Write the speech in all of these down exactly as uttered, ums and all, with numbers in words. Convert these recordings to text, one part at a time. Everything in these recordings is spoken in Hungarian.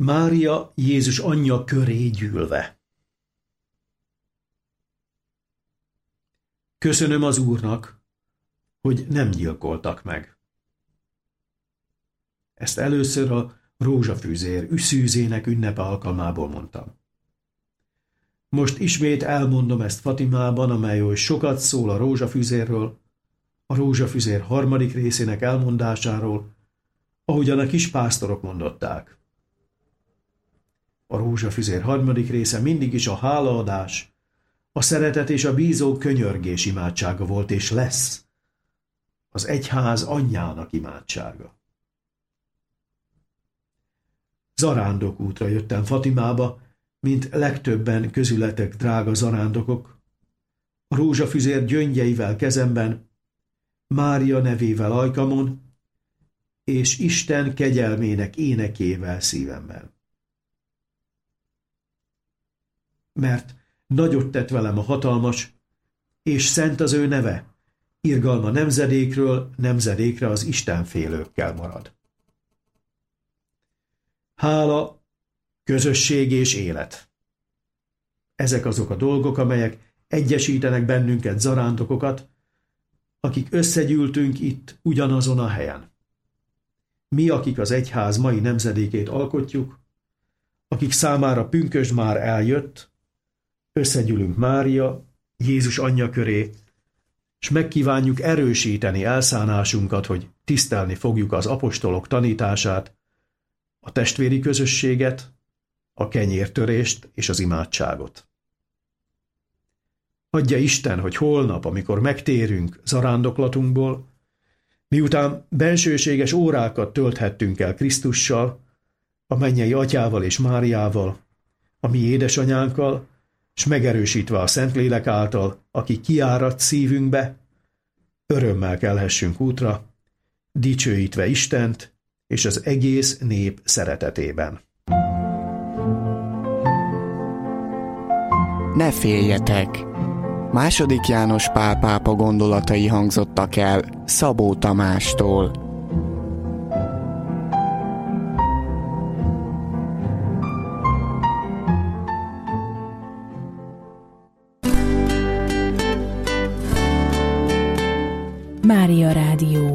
Mária Jézus anyja köré gyűlve. Köszönöm az Úrnak, hogy nem gyilkoltak meg. Ezt először a rózsafűzér üszűzének ünnepe alkalmából mondtam. Most ismét elmondom ezt Fatimában, amely oly sokat szól a rózsafűzérről, a rózsafűzér harmadik részének elmondásáról, ahogyan a kis pásztorok mondották. A rózsafüzér harmadik része mindig is a hálaadás, a szeretet és a bízó könyörgés imádsága volt, és lesz az egyház anyjának imádsága. Zarándokútra jöttem Fatimába, mint legtöbben közületek drága zarándokok, a rózsafüzér gyöngyeivel kezemben, Mária nevével ajkamon, és Isten kegyelmének énekével szívemben. Mert nagyot tett velem a hatalmas, és szent az ő neve, irgalma nemzedékről nemzedékre az istenfélőkkel marad. Hála, közösség és élet. Ezek azok a dolgok, amelyek egyesítenek bennünket, zarándokokat, akik összegyűltünk itt ugyanazon a helyen. Mi, akik az egyház mai nemzedékét alkotjuk, akik számára pünkösd már eljött, összegyűlünk Mária, Jézus anyja köré, és megkívánjuk erősíteni elszánásunkat, hogy tisztelni fogjuk az apostolok tanítását, a testvéri közösséget, a kenyértörést és az imádságot. Adja Isten, hogy holnap, amikor megtérünk zarándoklatunkból, miután bensőséges órákat tölthettünk el Krisztussal, a mennyei atyával és Máriával, a mi édesanyánkkal, s megerősítve a Szentlélek által, aki kiáradt szívünkbe, örömmel kelhessünk útra, dicsőítve Istent és az egész nép szeretetében. Ne féljetek! Második János Pál pápa gondolatai hangzottak el Szabó Tamástól. Mária Rádió.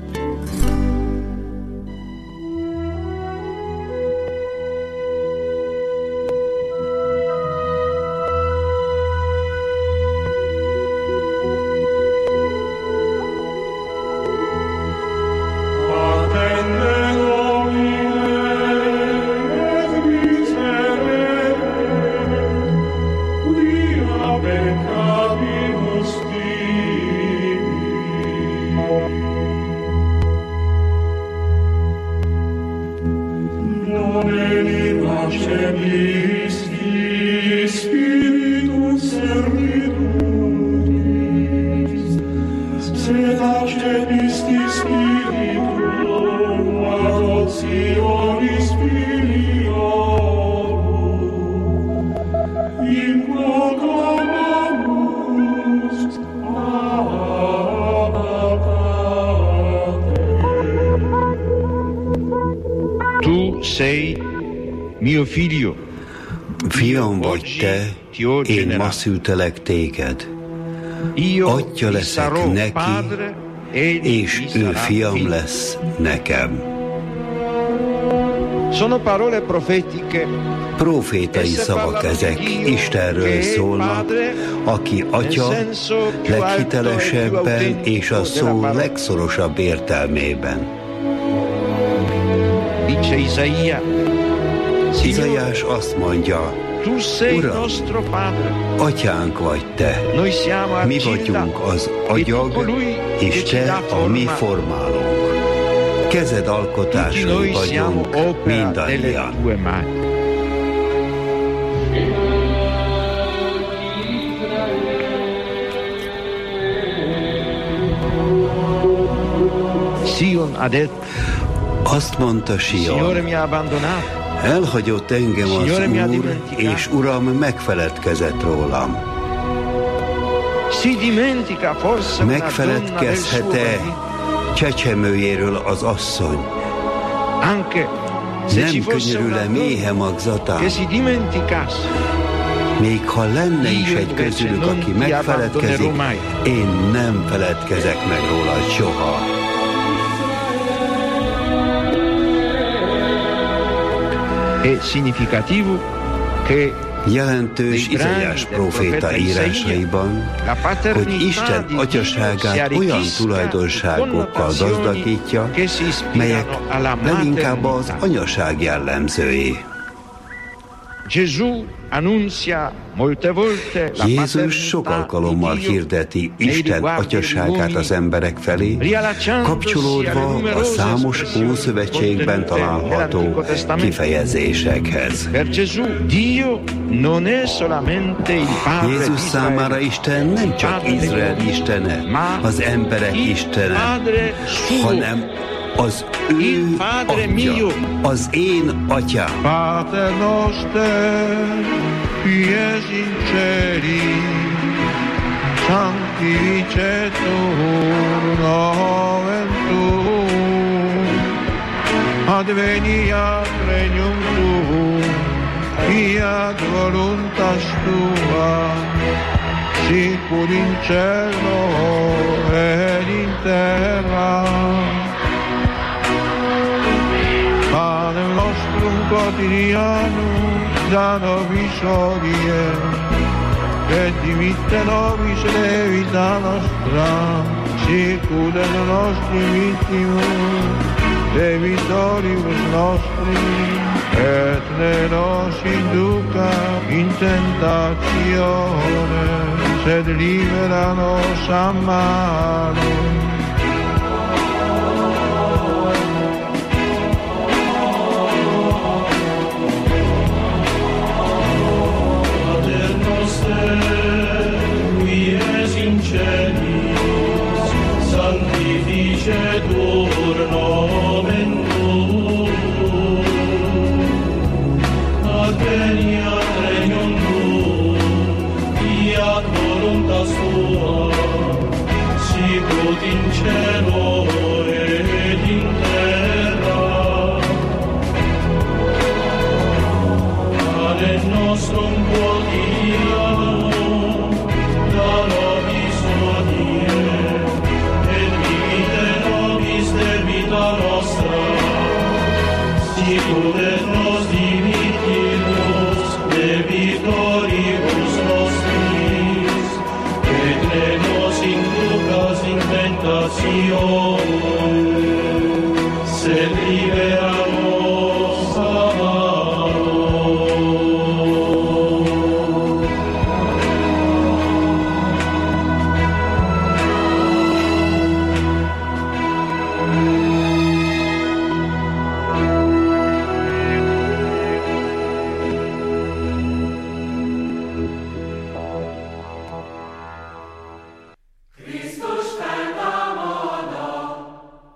Fiam vagy te, én ma szültelek téged. Atya leszek neki, és ő fiam lesz nekem. Profétai szavak ezek, Istenről szólnak, aki atya leghitelesebben és a szó legszorosabb értelmében. Izaiás azt mondja, Uram, atyánk vagy te, mi vagyunk az agyag, és te a mi formálónk. Kezed alkotásai vagyunk mindannyian. Azt mondta Sion, elhagyott engem az Úr, és Uram megfeledkezett rólam. Megfeledkezhet-e csecsemőjéről az asszony, Nem könyörül-e méhe magzatán? Még ha lenne is egy közülük, aki megfeledkezik, én nem feledkezek meg rólad soha. È significativo che jelentős Izaiás próféta írásaiban, hogy Isten atyaságát olyan tulajdonságokkal gazdagítja, melyek leginkább az anyaság jellemzői. Jézus sok alkalommal hirdeti Isten atyaságát az emberek felé, kapcsolódva a számos Ószövetségben található kifejezésekhez. Jézus számára Isten nem csak Izrael istene, az emberek istene, hanem az ő atya, az én atyám. Pater noster, qui es in celi, sanctificetur nomen tuum, adveniat regnum tuum, fiat voluntas tua, sicur in cielo ed in terra. Panem nostrum quotidianum da nobis hodie, et dimitte nobis levita nostra, sicut et nostri vittimus, debitoribus nostri, et ne nos induca in tentatione, sed libera nos a malo. Sanctificetur nomen tuum, adveniat regnum tuum, fiat voluntas tua, sicut in cielo et in terra. Panem nostrum quotidianum da nobis hodie, sicut et nos dimittimus debitoribus nostris, et ne nos inducas in tentatione, sed libera